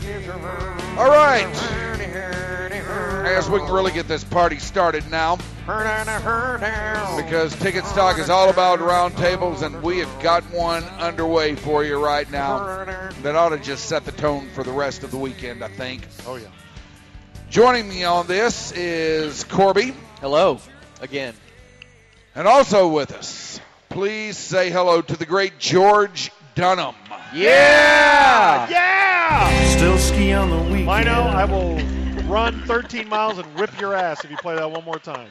All right. I guess we can really get this party started now, because Ticket Stock is all about roundtables, and we have got one underway for you right now that ought to just set the tone for the rest of the weekend, I think. Oh, yeah. Joining me on this is Corby. Hello, again. And also with us, please say hello to the great George Dunham. Yeah! Yeah! Still ski on the weekend. Mino, I will run 13 miles and whip your ass if you play that one more time.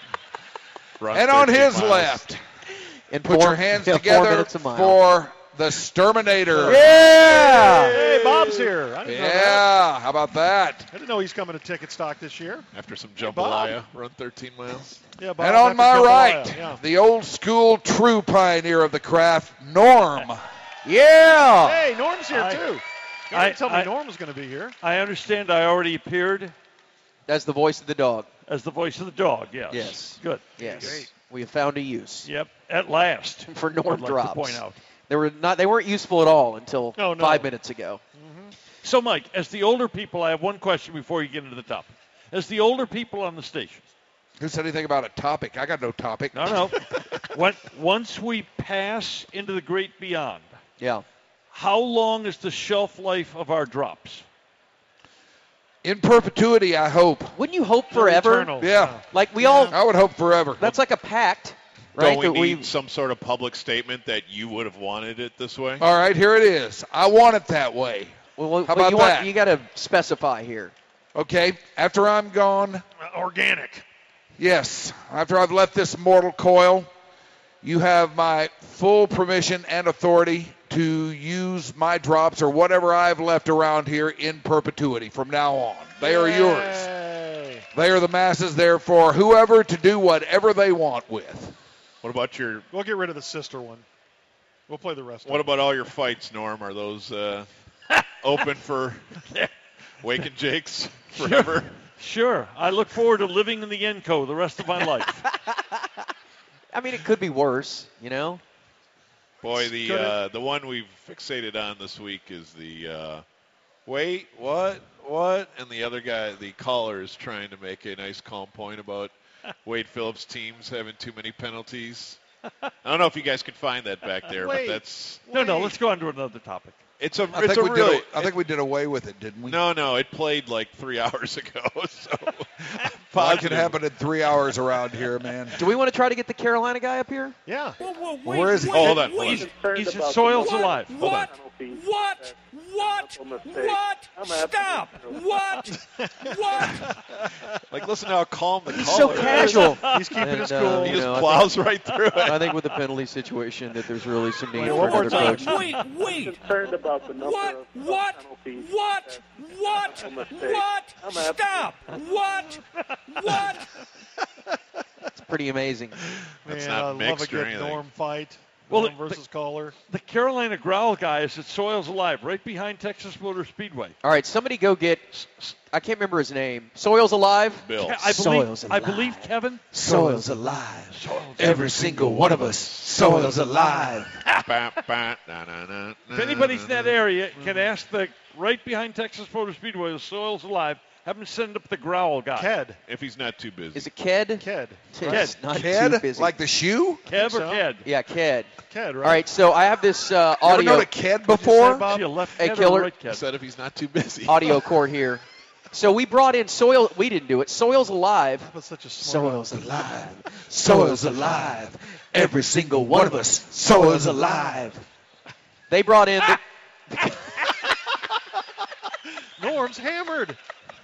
And on his left, put your hands together for the Sturminator. Yeah! Hey, Bob's here. I didn't know that. Yeah, how about that? I didn't know he's coming to Ticket Stock this year. After some jambalaya, run 13 miles. Yeah, Bob, And on after my jambalaya, right, yeah. the old school true pioneer of the craft, Norm. Yeah! Hey, Norm's here, too. You I- didn't tell me I- Norm was going to be here. I understand I already appeared That's the voice of the dog. as the voice of the dog, yes. Yes. Good. Yes. We have found a use Yep, at last. for Norm I'd like drops. to point out. They weren't useful at all until No. 5 minutes ago. So, Mike, as the older people, I have one question before you get into the topic. As the older people on the station, Who said anything about a topic? I got no topic. no. Once we pass into the great beyond, Yeah. how long is the shelf life of our drops? In perpetuity, I hope. Wouldn't you hope forever? Eternal. Yeah. Like we all, I would hope forever. that's like a pact, right? Don't we That need some sort of public statement that you would have wanted it this way? All right, here it is. I want it that way. well, How about that? You got to specify here. Okay, after I'm gone, Organic. yes, after I've left this mortal coil, you have my full permission and authority to use my drops or whatever I've left around here in perpetuity from now on. They are yours. Yay. They are the masses, therefore, whoever to do whatever they want with. What about your? We'll get rid of the sister one. We'll play the rest What of about all your fights, Norm? Are those open for Wake and Jake's forever? Sure. I look forward to living in the Enco the rest of my life. I mean, it could be worse, you know? Boy, the one we've fixated on this week is the wait, what, and the other guy, the caller, is trying to make a nice calm point about Wade Phillips' teams having too many penalties. I don't know if you guys could find that back there, Wait. but that's No, let's go on to another topic. it's a I it's think, a we, really I think we did away with it, didn't we? no, it played like 3 hours ago. So Well, it can happen in 3 hours around here, man. Do we want to try to get the Carolina guy up here? Yeah. Where is he? Oh, hold on. He's at Soils Alive. Hold on. What? Stop! What? Like, listen how calm the He's caller so casual. He's keeping And, us cool. is. He you just know, plows right through it. I think with the penalty situation that there's really some need Wait, for one more another time. coach. Wait! concerned about the number of penalties. Stop! What? It's pretty amazing. That's Man, not I love mixed a or good anything. Norm fight. Well, Norm versus caller. The Carolina Growl guy is at Soils Alive, right behind Texas Motor Speedway. All right, somebody go get, I can't remember his name. Soils Alive? Bill. I believe Kevin. Soil's alive. Soils. Every single one of us. Soil's alive. If anybody's in that area, can ask the right behind Texas Motor Speedway, the Soils Alive. Have him send up the Growl guy. Ked. If he's not too busy. Is it Ked? Ked. It's not too Ked? busy. Like the shoe? Kev or so. Ked? Yeah, Ked. Ked, right? All right, so I have this You ever audio known a Ked Say, before? Bob? Is he a left Hey, Ked Killer. or a right I Ked? said if he's not too busy. audio core here. So we brought in Soil. We didn't do it. Soils Alive. That's such a smart Soil's alive. Soil's alive. Every single one of us. Soil's alive. They brought in. Norm's hammered.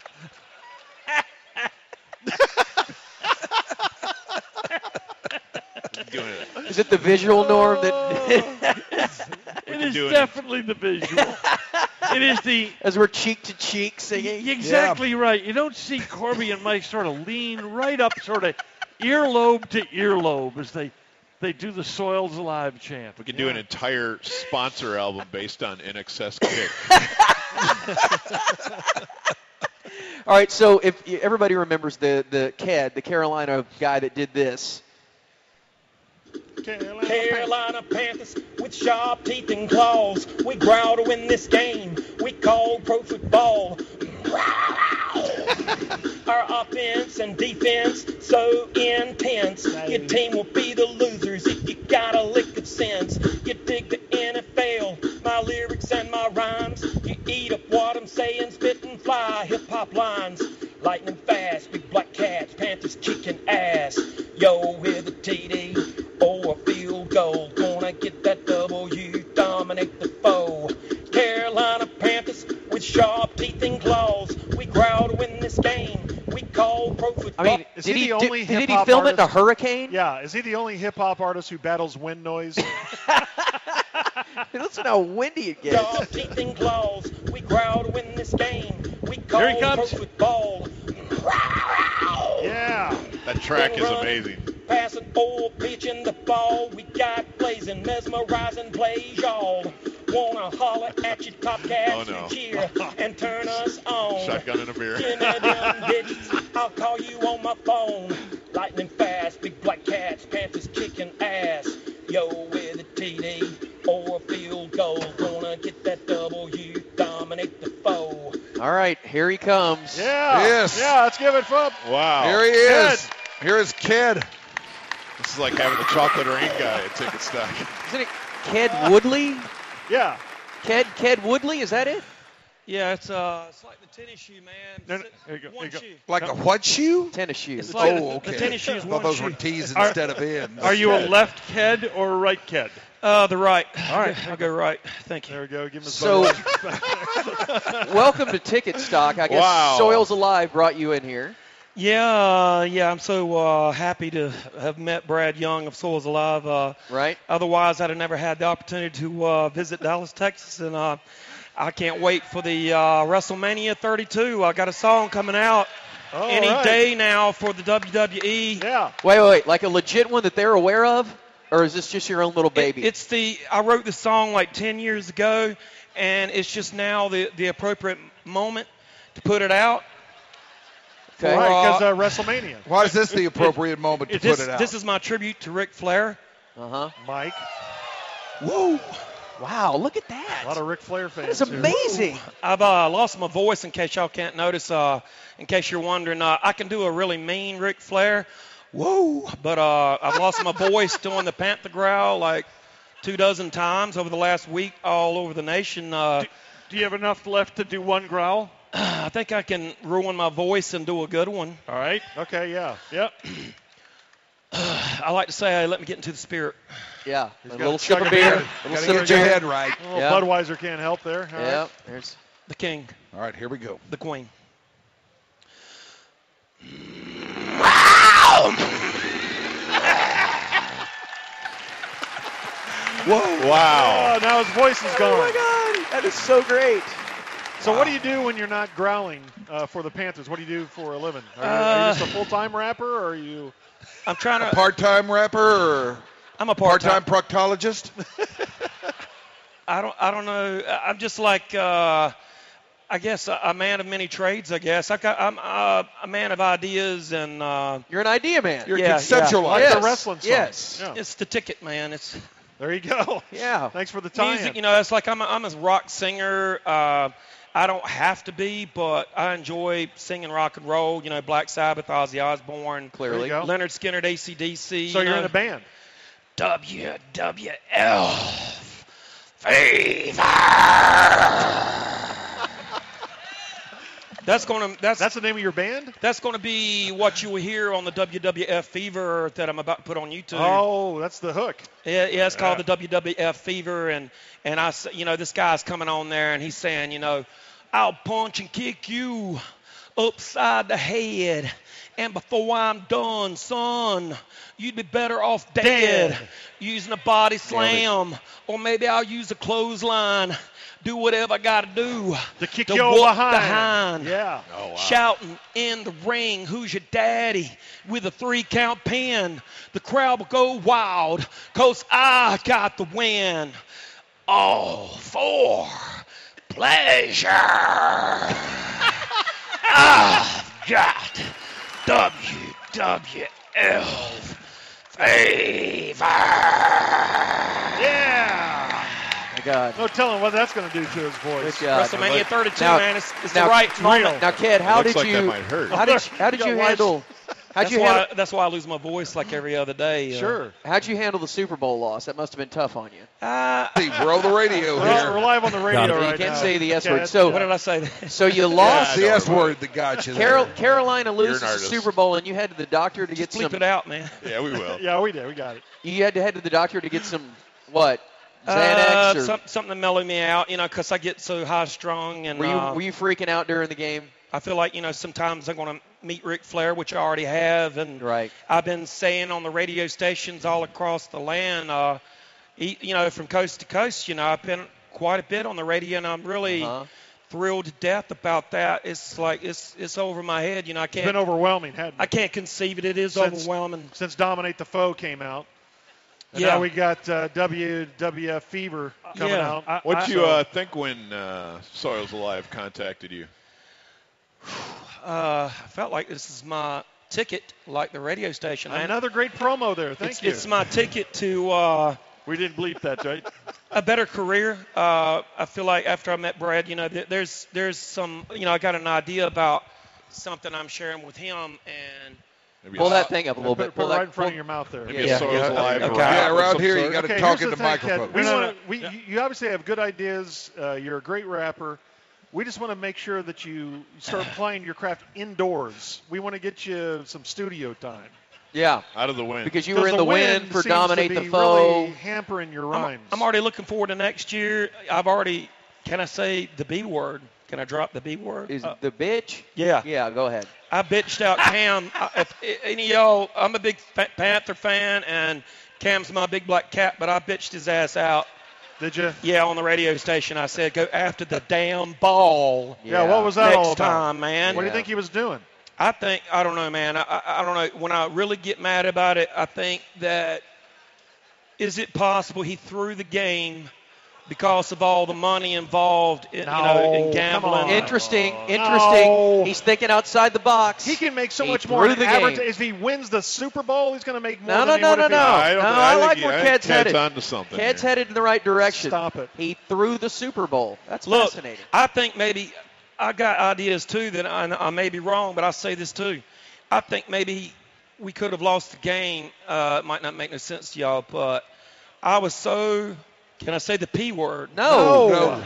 Doing it. Is it the visual Norm that It is do it. definitely the visual. It is the as we're cheek to cheek singing? exactly right. You don't see Corby and Mike sort of lean right up, sort of earlobe to earlobe as they do the Soils Alive chant. We could do an entire sponsor album based on In Excess Kick. All right, so if everybody remembers the Ked, the Carolina guy that did this. Carolina Panthers with sharp teeth and claws. We growl to win this game. We call call pro football. Our offense and defense so intense. Your team will be the losers if you got a lick of sense. You dig the NFL, my lyrics and my rhymes. You eat up what I'm saying, spit and fly hip-hop lines. Lightning fast, big black cats, Panthers kicking ass. Yo, with a TD or a field goal, gonna get that W, dominate the foe. Carolina Panthers with sharp teeth and claws. We growl to win this game. We call pro football. I mean, Is did he he the only did he hip-hop film it in a artist? hurricane? Yeah, is he the only hip-hop artist who battles wind noise? Listen how windy it gets. Sharp teeth and claws. We growl to win this game. We call Here he pro comes. football. Yeah. That track is amazing. Passing or pitching the ball. We got blazing, mesmerizing plays, y'all. Wanna holler at your top cats Oh, no. and cheer and turn us on. Shotgun and a beer. Give me them digits, I'll call you on my phone. Lightning fast, big black cats, Panthers kicking ass. Yo, with a TD or a field goal, gonna get that W, dominate the foe. All right, here he comes. Yeah. Yes. Yeah, let's give it up. Wow. Here he is. Here is Ked. This is like having the chocolate rain guy at Ticket Stock. Isn't it Ked Woodley? Yeah. Ked Woodley, is that it? Yeah, it's like the tennis shoe, man. No, no, here you go, One here you go. shoe. Like a what shoe? Tennis shoes. It's like Oh, okay. the tennis shoes. I thought One those shoe. were T's Are- instead of N's. Are you a left Ked or a right Ked? The right. All right. I'll go right. Thank you. There we go. Give him his So- Budweiser. Welcome to Ticket Stock. I guess Wow. Soils Alive brought you in here. Yeah, I'm so happy to have met Brad Young of Souls Alive. Right? Otherwise, I'd have never had the opportunity to visit Dallas, Texas, and I can't wait for the WrestleMania 32. I got a song coming out All any right. day now for the WWE. Yeah. Wait. Like a legit one that they're aware of? Or is this just your own little baby? I wrote the song like 10 years ago, and it's just now the appropriate moment to put it out. Okay. Right, because WrestleMania. Why is this the appropriate moment to put it out? This is my tribute to Ric Flair. Uh-huh. Mike. Whoa. Wow, look at that. A lot of Ric Flair fans. That's here. amazing. I've lost my voice in case y'all can't notice. In case you're wondering, I can do a really mean Ric Flair. Whoa. But I've lost my voice doing the Panther growl like 24 times over the last week all over the nation. Do you have enough left to do one growl? I think I can ruin my voice and do a good one. All right. Okay, yeah. Yep. I like to say, hey, let me get into the spirit. Yeah. A got little a sip of chug of beer. beer. A little Gotta sip get of your beer. head right. A little Yeah. Budweiser can't help there. All Yeah. right. There's The king, All right, here we go. the queen. Wow. Oh, now his voice is gone. Oh my God, that is so great. So what do you do when you're not growling for the Panthers? What do you do for a living? Are you just a full-time rapper, or are you? I'm trying to. Part-time rapper or I'm a part-time part-time. proctologist? I don't know. I'm just like I guess a man of many trades. I guess I'm a man of ideas, and You're an idea man. You're Yeah, conceptualized. Like Yes. the wrestling song. Yes. Yeah. it's the ticket, man. It's There you go. Yeah. Thanks for the tie-in. music. You know, it's like I'm a rock singer. I don't have to be, but I enjoy singing rock and roll. You know, Black Sabbath, Ozzy Osbourne, Clearly. There you go. Leonard Skinner, AC/DC. So you're in a band. WWL Fever. That's That's the name of your band? That's going to be what you will hear on the WWF Fever that I'm about to put on YouTube. Oh, that's the hook. Yeah, it's called the WWF Fever, and this guy's coming on there and he's saying, I'll punch and kick you upside the head, and before I'm done, son, you'd be better off dead. Using a body slam, or maybe I'll use a clothesline. Do whatever I got to do To kick to you whoop behind. behind. Yeah. Oh, wow. Shouting in the ring, who's your daddy? With a 3-count pin. The crowd will go wild, 'cause I got the win. All for pleasure. I've got WWF Fever. Yeah. my God. No telling what that's going to do to his voice. Good God. WrestleMania 32, Now- man. It's now- the right moment. Now, Ked, how looks did like you that might hurt. how did you handle That's why I lose my voice like every other day. Sure. how'd you handle the Super Bowl loss? That must have been tough on you. See, roll the radio We're here. live on the radio You right can't now. say the S Okay, word. So What did I say? so you lost. The S word that got you there. Carolina loses an the artist. Super Bowl, and you head to the doctor to get Sleep some. it out, man. Yeah, we will. Yeah, we did. We got it. You had to head to the doctor to get some what? Xanax or Something to mellow me out, because I get so high strung, and were you freaking out during the game? I feel like sometimes I'm going to meet Ric Flair, which I already have, and Right. I've been saying on the radio stations all across the land, from coast to coast. I've been quite a bit on the radio, and I'm really thrilled to death about that. It's like it's over my head. I It's been can't overwhelming, hadn't it? I can't conceive it. It is Since- overwhelming. Since Dominate the Foe came out. And Yeah. now we got WWF Fever coming Yeah. out. What'd you think when Soils Alive contacted you? I felt like this is my ticket, like the radio station. Another great promo there. Thank you. It's my ticket to We didn't bleep that, right? a better career. I feel like after I met Brad, there's some, I got an idea about something I'm sharing with him, and Maybe Pull a- that thing up a little Put bit. it Pull right that in front of your mouth there. Maybe Yeah, a Soils yeah, Alive. okay. rap Yeah, of around some here you sort. got to Okay, talk here's into the thing, Ken. microphone. You obviously have good ideas. You're a great rapper. We just want to make sure that you start playing your craft indoors. We want to get you some studio time. Yeah, Out of the wind. because you were in the wind for seems to Dominate be the Foe. Really hampering your rhymes. I'm already looking forward to next year. Can I say the B word? Can I drop the B word? Is the bitch? Yeah. Yeah, go ahead. I bitched out Cam. If any of y'all, I'm a big Panther fan, and Cam's my big black cat, but I bitched his ass out. Did you? Yeah, on the radio station. I said, go after the damn ball Yeah. What was that next all about? time, man. What do you think he was doing? I don't know, man. I don't know. When I really get mad about it, I think that is it possible he threw the game because of all the money involved in, No, in come gambling? on. Interesting. No. He's thinking outside the box. He can make so He much more. threw the game. If he wins the Super Bowl, he's going to make more. No, than no, he no, would no, if he- no. I don't No, think- I I like think- where I Ked's think Ked's headed. onto something Ked's here. headed in the right direction. Stop it. He threw the Super Bowl. That's Look, fascinating. I think maybe I got ideas too that I may be wrong, but I'll say this too. I think maybe we could have lost the game. It might not make no sense to y'all, but I was so. Can I say the P word? No.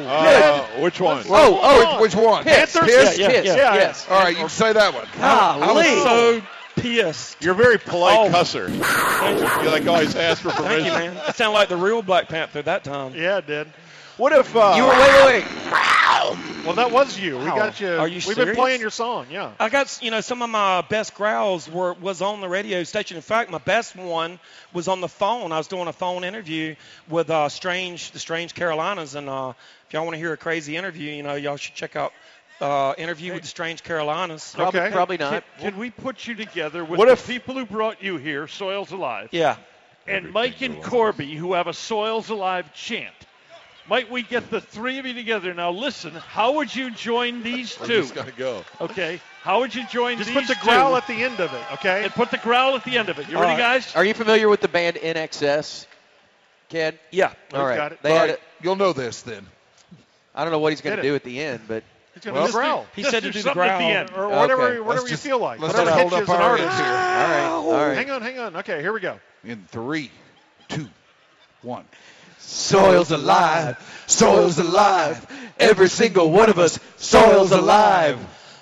Which one? Which one? Piss. Piss? Yeah, Piss. yeah. Yes. All right, you can say that one. I was Golly. so pissed. You're a very polite Oh. cusser. You like always ask for Thank you, permission. man. It sounded like the real Black Panther that time. Yeah, it did. What if You were wait. Well, that was you. We got you. Are you We've serious? been playing your song. Yeah. I got, some of my best growls was on the radio station. In fact, my best one was on the phone. I was doing a phone interview with the Strange Carolinas, and if y'all want to hear a crazy interview, y'all should check out interview with the Strange Carolinas. Okay. Probably not. Can we put you together with What the if- people who brought you here, Soils Alive, Yeah. and Mike and Corby, who have a Soils Alive chant? Might we get the three of you together? Now listen, how would you join these two? Just gotta go. Okay, how would you join Just these put the two? growl at the end of it. Okay. and put the growl at the end of it. You ready, guys? Are you familiar with the band NXS, Ked? Yeah. All right. got it. They All had right, you'll know this then. I don't know what he's going Hit to it. do at the end, but He's going to growl. He Just said do to do the something at growl. the end. Or whatever, Okay. whatever Let's you just- feel like. Let's Whatever just hold hits you up as an our artist. ends here. all right. Hang on. Okay, here we go. In 3, 2, 1. Soil's alive. Soil's alive. Every single one of us. Soil's alive.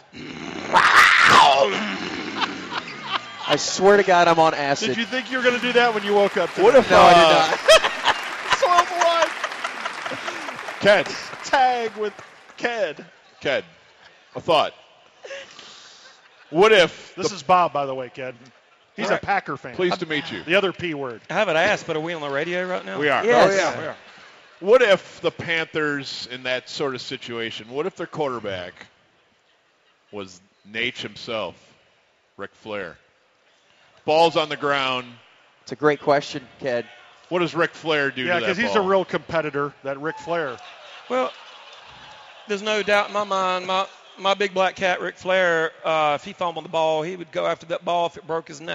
I swear to God, I'm on acid. Did you think you were going to do that when you woke up today? What if No, I did not. Soil's alive. Ked? Tag with Ked. Ked, a thought. What if This is Bob, by the way, Ked. He's a Packer fan. pleased to meet you. The other P word. I haven't asked, but are we on the radio right now? We are. Yes. Oh, yeah. We are. What if the Panthers in that sort of situation, what if their quarterback was Nate himself, Ric Flair? Ball's on the ground. It's a great question, Ked. What does Ric Flair do Yeah, to that because he's ball? a real competitor, that Ric Flair. Well, there's no doubt in my mind, my big black cat, Ric Flair, if he fumbled the ball, he would go after that ball if it broke his neck.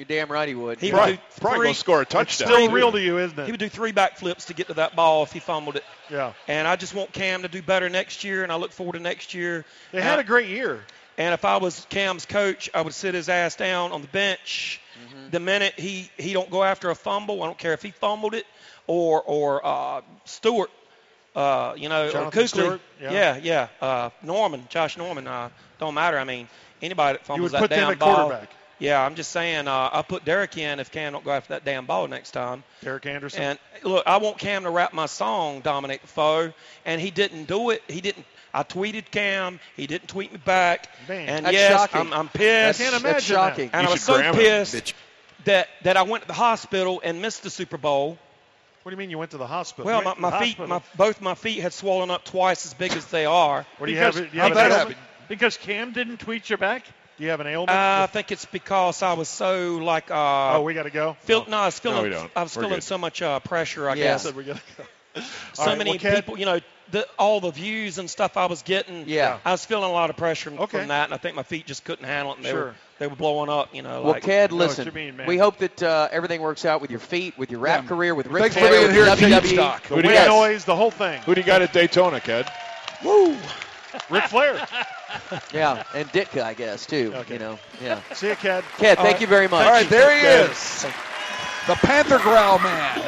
You're damn right he would. He Probably, would do probably three. gonna score a It's touchdown. still too. real to you, isn't He it? would do 3 backflips to get to that ball if he fumbled it. Yeah. And I just want Cam to do better next year, and I look forward to next year. They had a great year. And if I was Cam's coach, I would sit his ass down on the bench. The minute he don't go after a fumble, I don't care if he fumbled it or Stewart, or Jonathan Kuechly. Stewart, yeah. Norman, Josh Norman. Don't matter. I mean, anybody that You fumbles would that put them damn at ball. quarterback. Yeah, I'm just saying I'll put Derek in if Cam don't go after that damn ball next time. Derek Anderson. And look, I want Cam to rap my song, Dominate the Foe, and he didn't do it. He didn't. I tweeted Cam. He didn't tweet me back. Man, and that's yes, shocking. I'm pissed. I can't imagine That's shocking. And You I was should so grab him, pissed bitch. that I went to the hospital and missed the Super Bowl. What do you mean you went to the hospital? Well, went to my the feet, hospital. both my feet had swollen up twice as big as they are. what do you have? Because- Do you have How'd an that ailment? happen? Because Cam didn't tweet you back? Do you have an ailment? I think it's because I was so like we got to go. I was feeling we don't. I was We're feeling good. so much pressure. I Yeah. guess Said we got to go. so All right, many well, Ken- people, all the views and stuff I was getting. Yeah. I was feeling a lot of pressure from Okay. that, and I think my feet just couldn't handle it. And Sure. they were blowing up. Well, like Cad, know what listen. you mean, man. We hope that everything works out with your feet, with your rap Yeah. career, with Ric Thanks for Flair, being with here at WWE. Stock. The Who do wind you got? noise, the whole thing. Who do you got at Daytona, Ked? woo. Ric Flair. Yeah, and Ditka, I guess, too. Okay. Yeah. See you, Cad. Cad, thank you very much. All right, there he Good. is. The Panther Growl Man.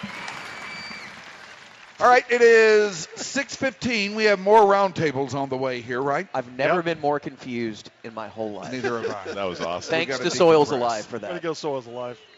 All right, it is 6:15. We have more roundtables on the way here, right? I've never Yep. been more confused in my whole life. Neither have I. That was awesome. Thanks gotta to Soils decompress. Alive for Way to that. go, Soils Alive.